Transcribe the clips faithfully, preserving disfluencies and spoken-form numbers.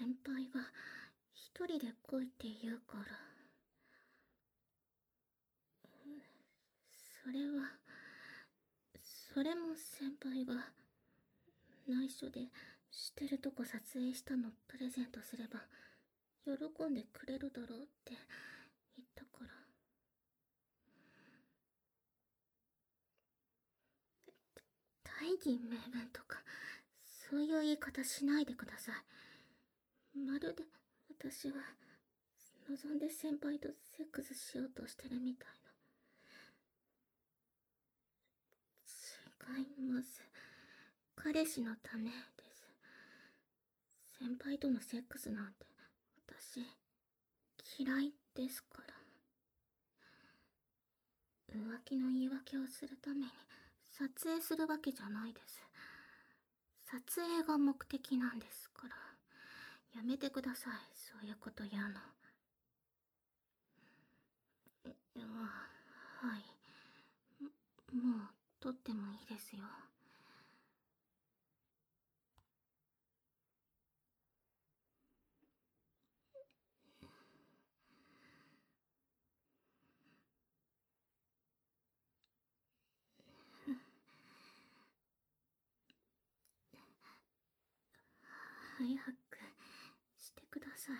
先輩が一人で来いって言うから。それは、それも先輩が内緒でしてるとこ撮影したのプレゼントすれば喜んでくれるだろうって言ったから。大義名分とかそういう言い方しないでください。まるで私は望んで先輩とセックスしようとしてるみたいな。違います。彼氏のためです。先輩とのセックスなんて私嫌いですから。浮気の言い訳をするために撮影するわけじゃないです。撮影が目的なんですから。やめてください、そういうこと言うの。あ、はい。もう撮ってもいいですよ。早くしてください。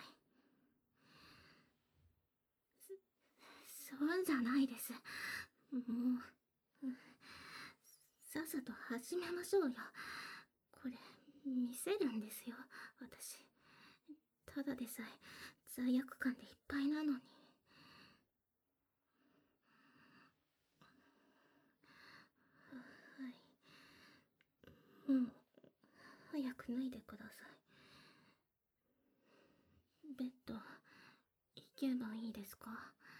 そ、そうじゃないです。もう、さっさと始めましょうよ。これ、見せるんですよ、私。ただでさえ罪悪感でいっぱいなのに。はい。もう、早く脱いでください。ベッド、行けばいいですか？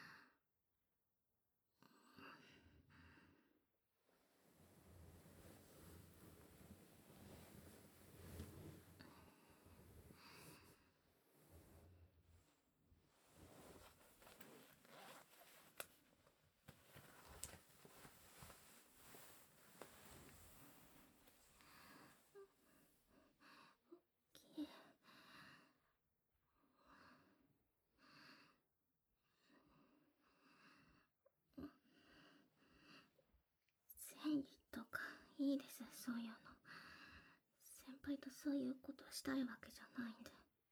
善意とかいいです、そういうの。先輩とそういうことしたいわけじゃないんで。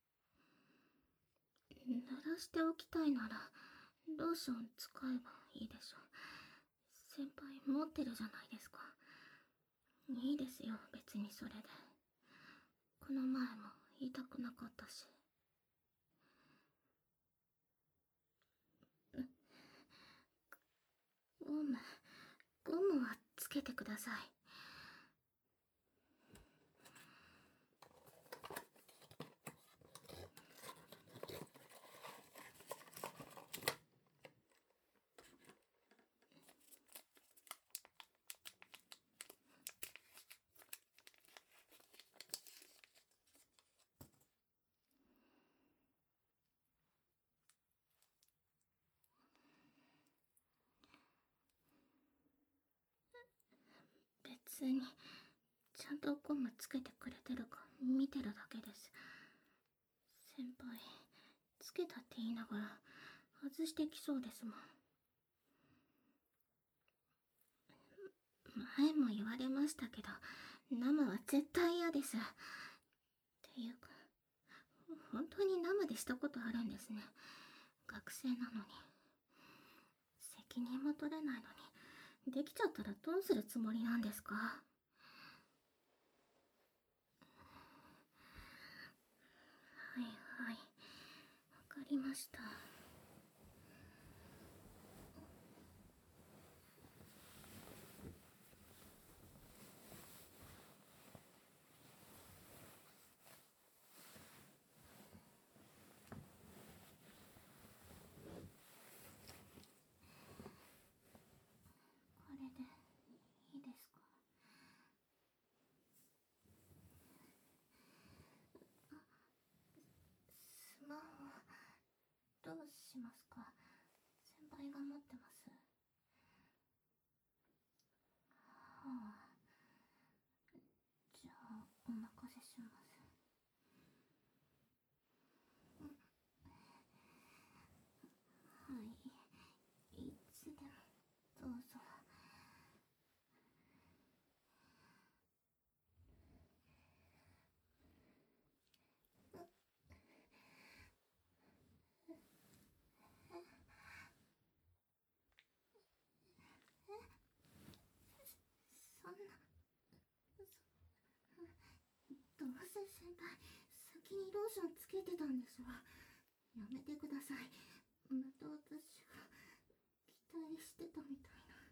濡らしておきたいならローション使えばいいでしょ。先輩持ってるじゃないですか。いいですよ、別にそれで。この前も言いたくなかったし。ゴム、ゴムはつけてください。別にちゃんとゴムつけてくれてるか見てるだけです。先輩つけたって言いながら外してきそうですもん。前も言われましたけど生は絶対嫌です。っていうか本当に生でしたことあるんですね。学生なのに。責任も取れないのにできちゃったらどうするつもりなんですか？はいはい、わかりました。これでいいですか？スマホどうしますか？先輩が持ってます。はあ、じゃあお任せします。 先輩、先にローションつけてたんですわ。やめてください。また私が期待してたみたいな。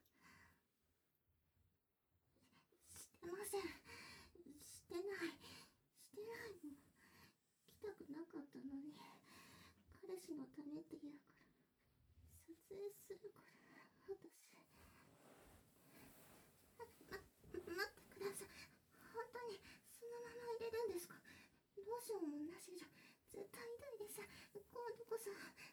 してません。してない。してないもん。来たくなかったのに、彼氏のためって言うから、撮影するから、私。ま、待ってください。本当にそのまま入れるんですか？ローションもなしじゃ絶対痛いです。今度こそ。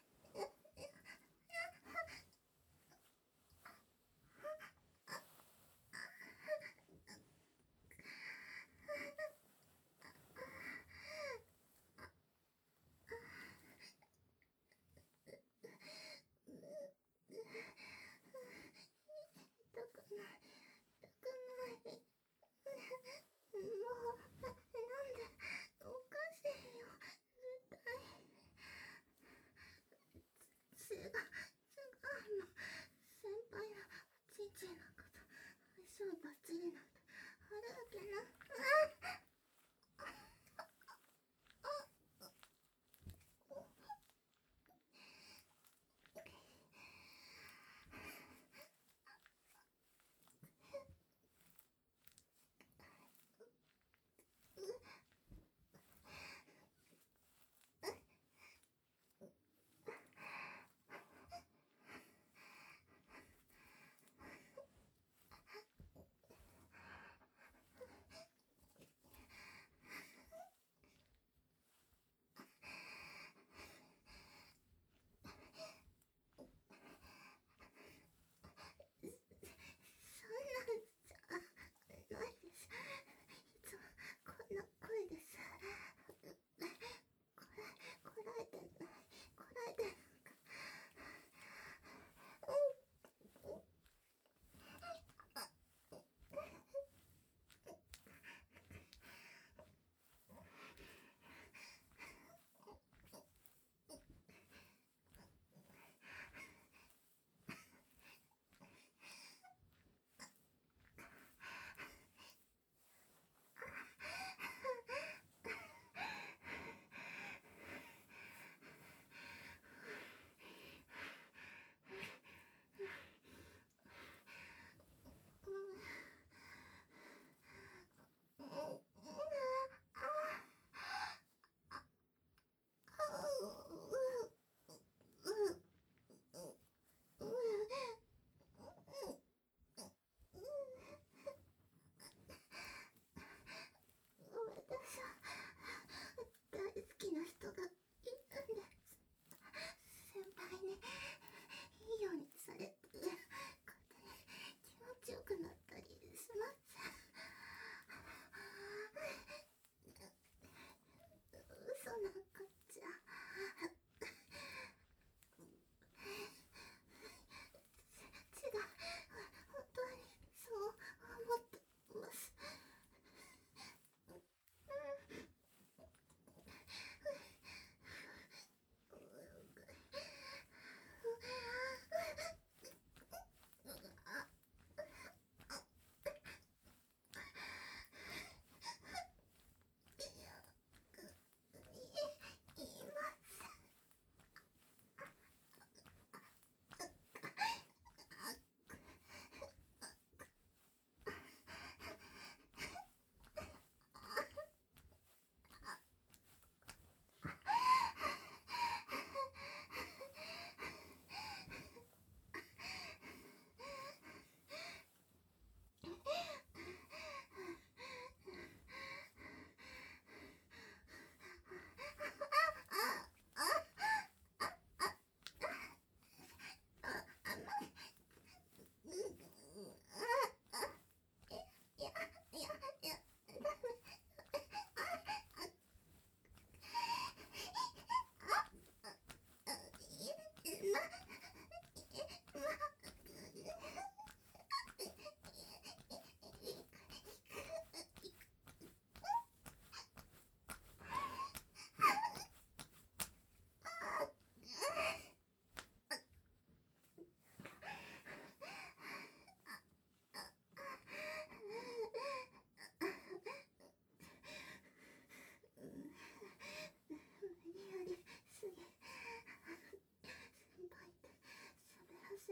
痛くない。痛くない。もう、なんで、おかしいよ。絶対。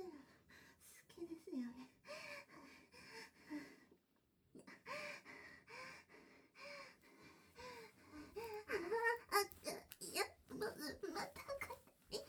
好きですよね。あ、いや、ま、またかい。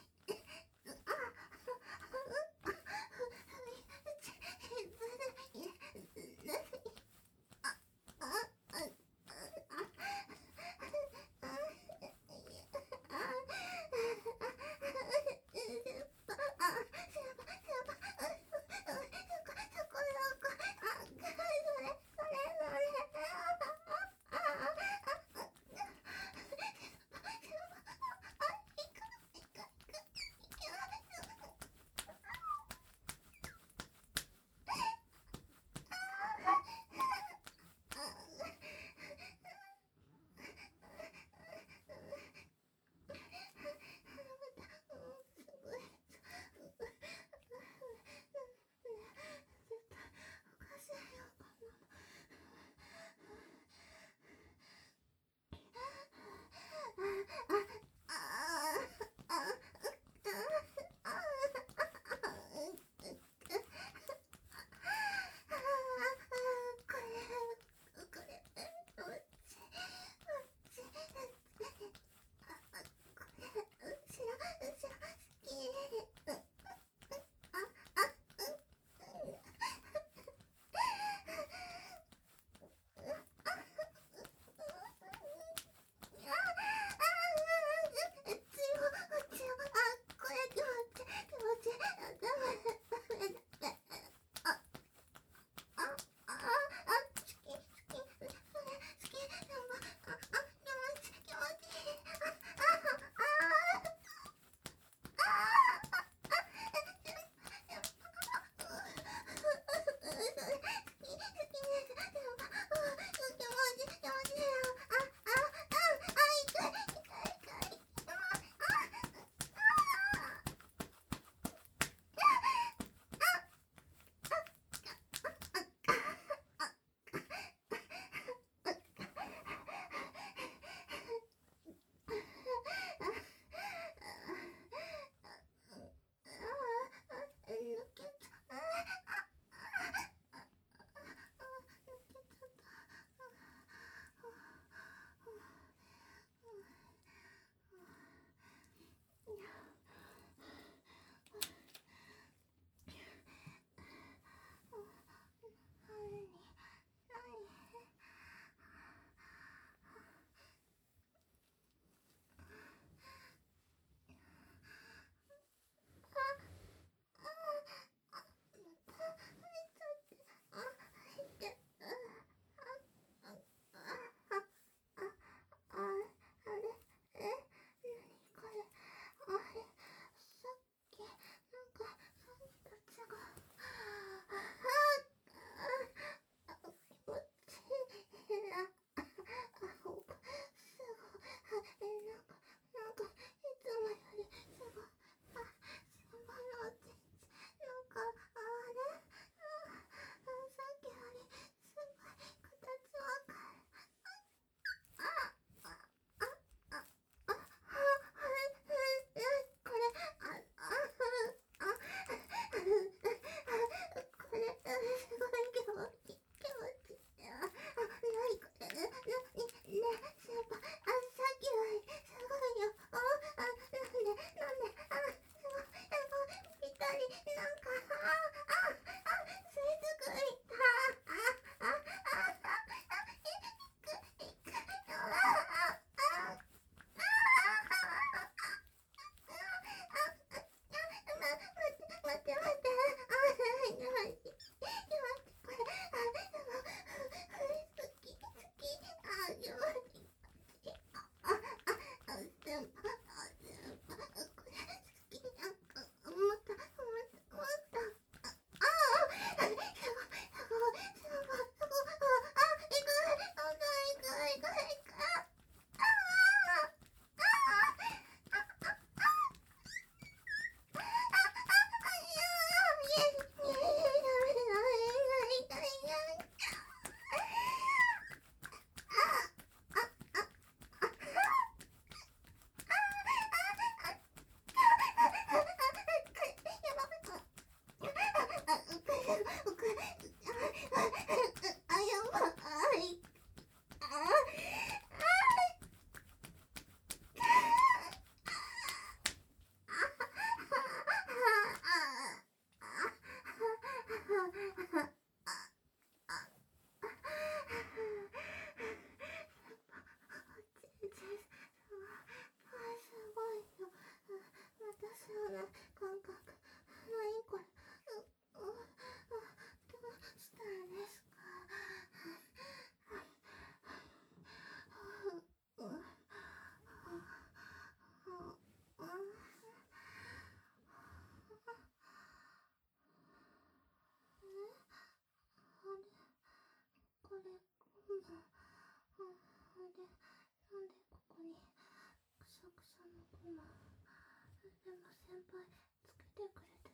こんばん。あ、で、なんでここにくしゃくしゃのクマ。でも先輩、つけてくれて。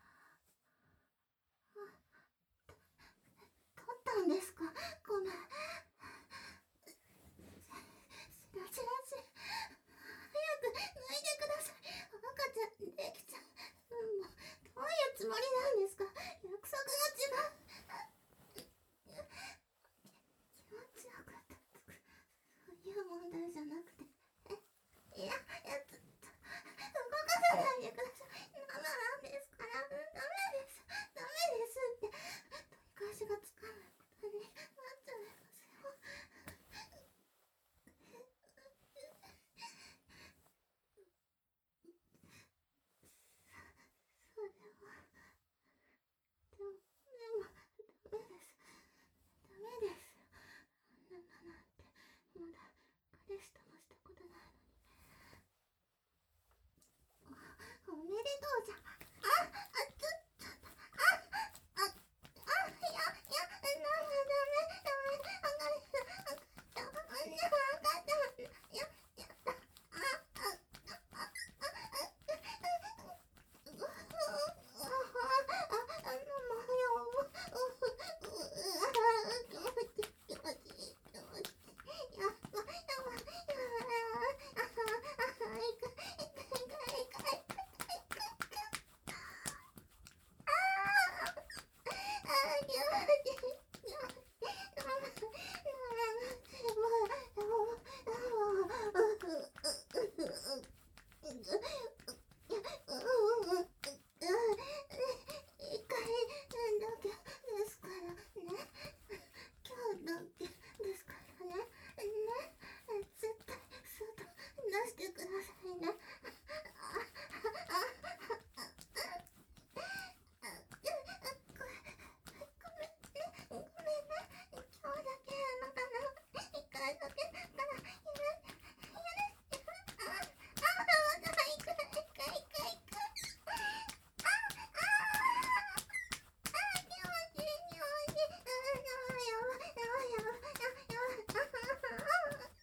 あ、取ったんですか？ごめん。しらしらし。早く脱いでください。赤ちゃんできちゃう。もう、どういうつもりなんですか？約束が違う。気持ちよかったとか、そういう問題じゃなくて。え、いや、いや、ちょっと、動かさないでください。生なんですから。ダメです。ダメですって。取り返しがつかないことになっちゃいますよ。それは、でも、でも、ダメです。ダメです。あんなのなんて、まだ彼氏ともしたことないのに。おめでとうじゃ。あ、あ、ちょ、ちょっと、あ、あ、あ、いや、いや、ダメ、ダメ、ダメ、あかりさん、あかった、あんな、あかった、いや、やった、あ、あ、あ、あ、あ、あの、もうよ、う、う、う、あ、気持ちいい、気持ちいい、気持ちいい、やばい、やばい、やばい、あ、あ、いか、いか、いか、いか、いか、出してくださいね。ごめんね。今日だけなのかな。一回だけだから許して。許して。あ、あ、まだ一回、一回、一回、一回。あ、あ、あ、気持ちいい、気持ちいい。あ、やばい、やばい、やばい、やばい、やばい、やばい。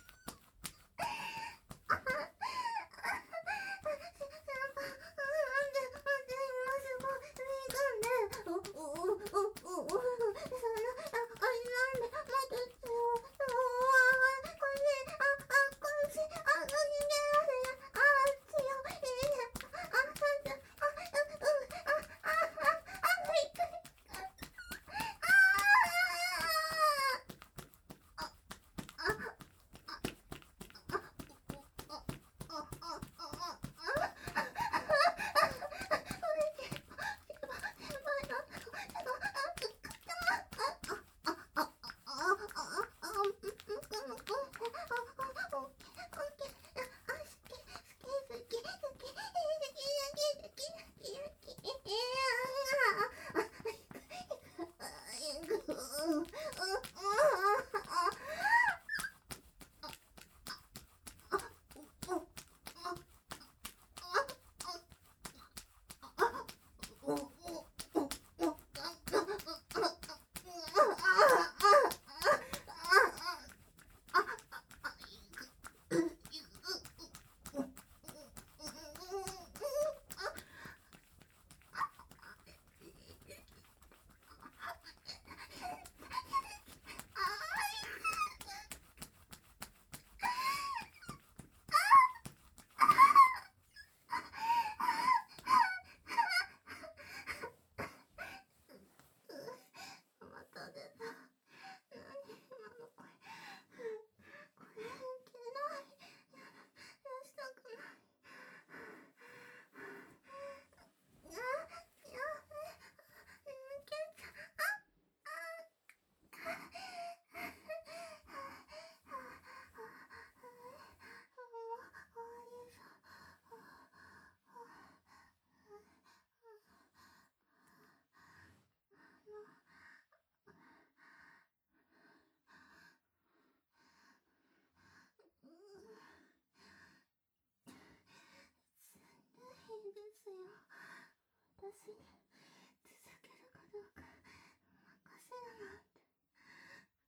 ですよ。私に続けるかどうか任せるなんて。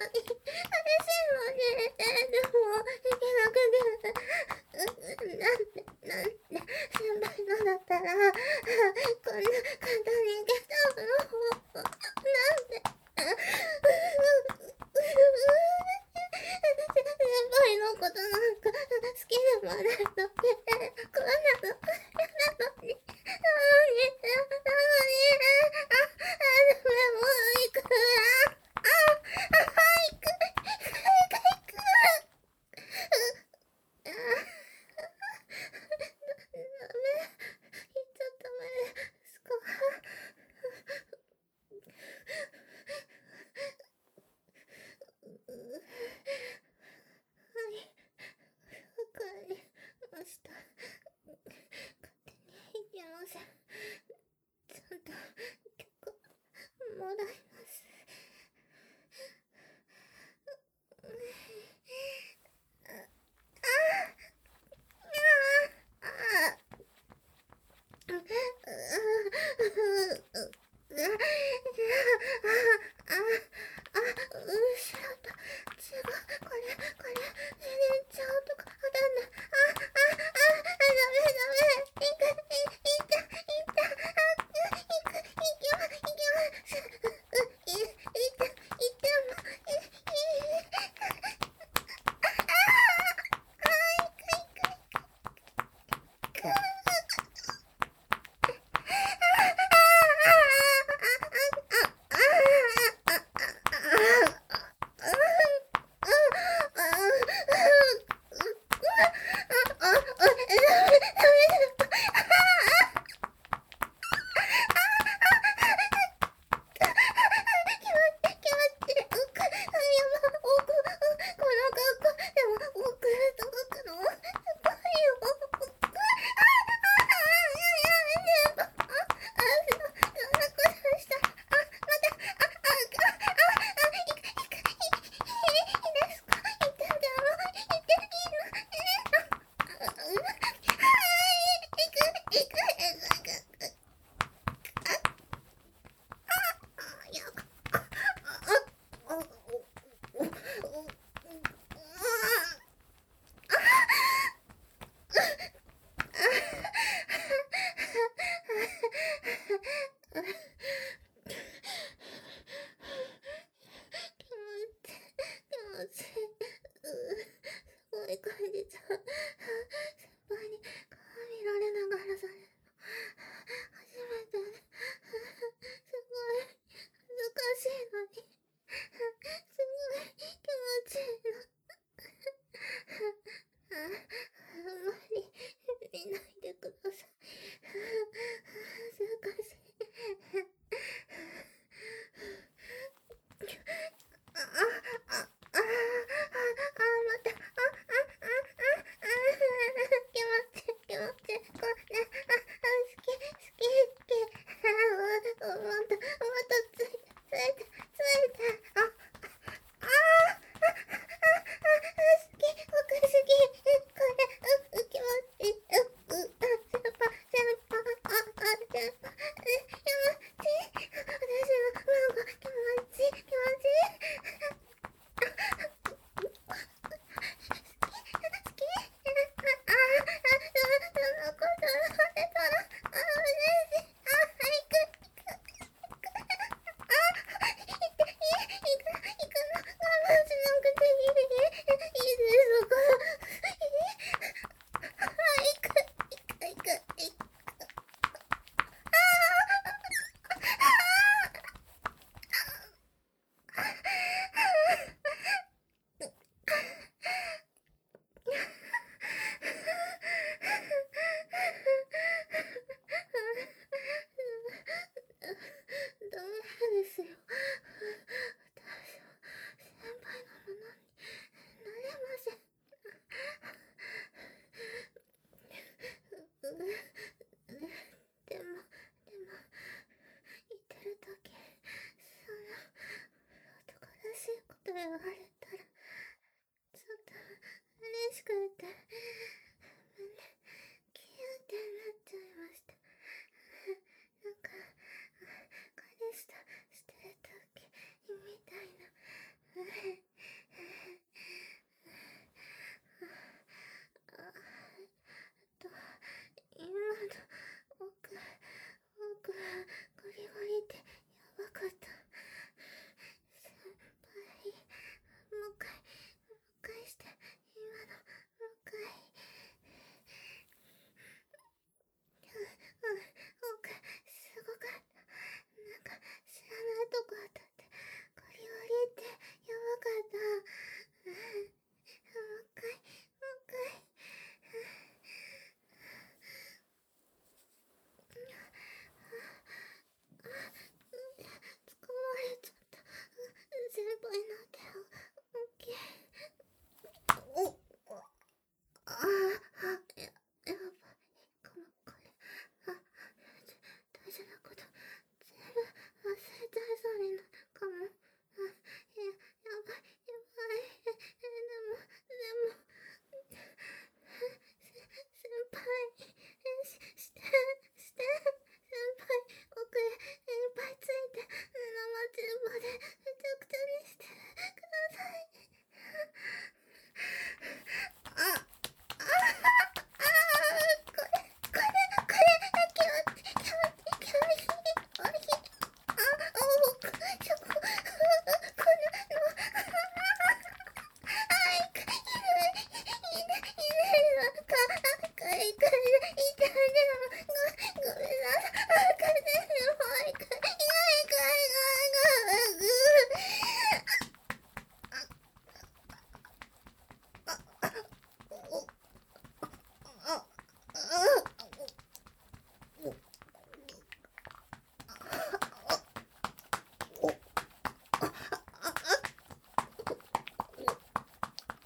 たいな。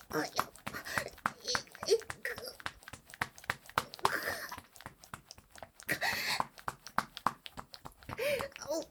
あ、やっぱ、い、いく。お、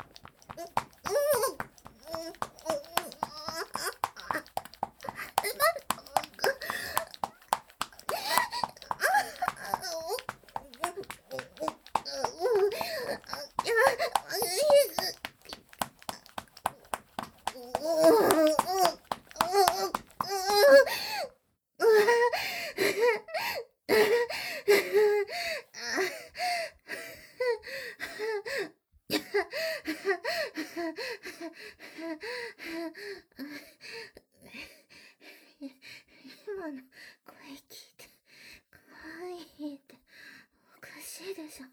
今の声聞いて、かわいいっておかしいでしょ。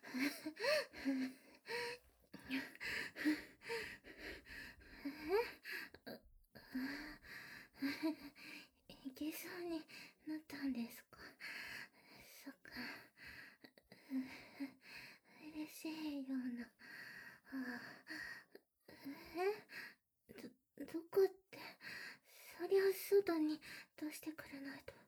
いけそうになったんですか。そっか。嬉しいような。えど、どこって、そりゃ外に出してくれないと。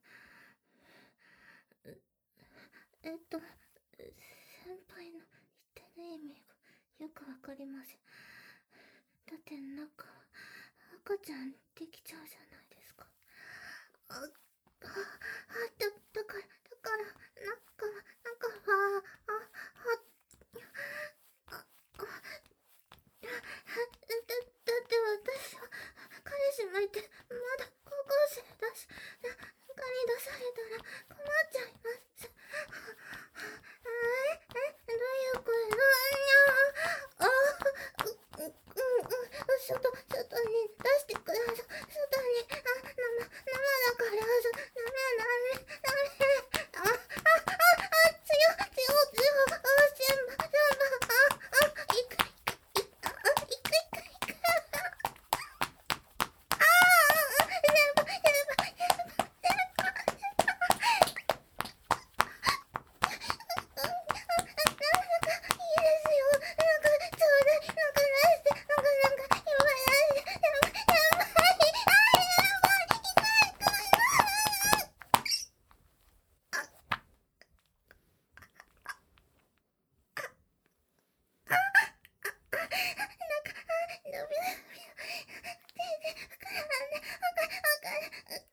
えっと、先輩の言ってる意味がよくわかりません。だってなんか、赤ちゃんできちゃうじゃないですか。あ、あ、あ、だ、だから、だから、なんか、なんか、あ、あ、あ、あ、あ、だ、だって私は、彼氏もいて、まだ高校生だし、な、中に出されたら困っちゃいます。え、え、どういう声な、あ、う、う、うん、うん、外、外に出してください。外に、あ、生、生だから、そ、ダメ、ダメ、ダメ、あ、あ、あ、あ、強、強、強、あ、先輩、先輩、あ、あ、いく、いく、いく、あ、いく、いく、いく、あ、あ、先輩、先輩、先輩、なんかいいですよ。なんかちょうだい、なんか出して、なんか出して、なんか今出して、やばい、やばい、あ、やばい、痛い、痛い、なんか、あ、伸び伸び、手で膨らんで、わかる、わかる、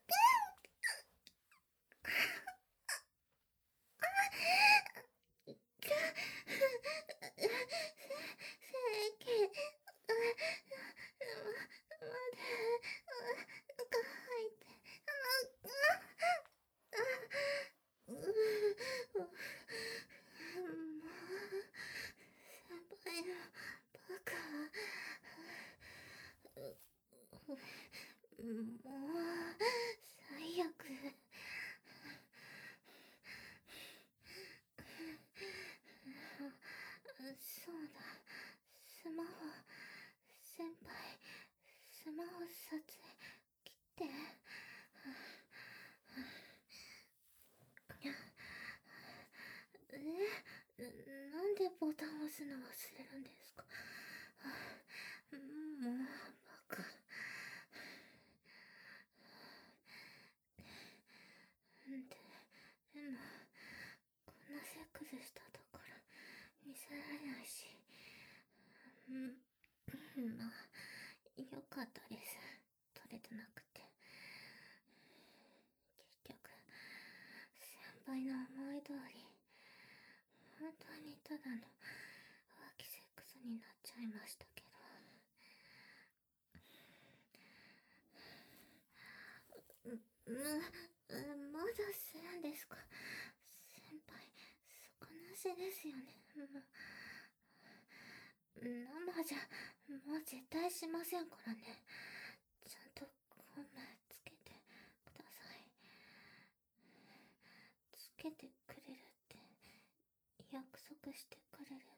整形、まで、なんか入って、あ、あ、う、もう、先輩のバカ。もう、最悪。そうだ、スマホ、先輩、スマホ撮影切って。え、なんでボタン押すの忘れるんですか。もう、バカ。で、でも、こんなセックスしたところ見せられないし、うん、まあ、よかったです。撮れてなくて。結局、先輩の思い通り、本当にただの浮気セックスになっちゃいましたけど。う、う、まだするんですか。先輩、底なしですよね。もう、生じゃ、もう絶対しませんからね。ちゃんとゴムつけてください。つけてくれるって約束してくれる